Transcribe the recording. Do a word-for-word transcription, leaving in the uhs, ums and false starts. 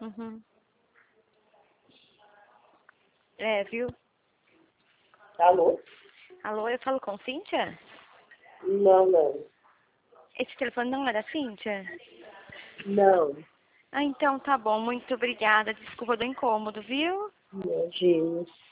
Uhum. É, viu? Alô? Alô, eu falo com Cíntia? Não, não. Esse telefone não é da Cíntia? Não. Ah, então tá bom. Muito obrigada. Desculpa do incômodo, viu? Imagina.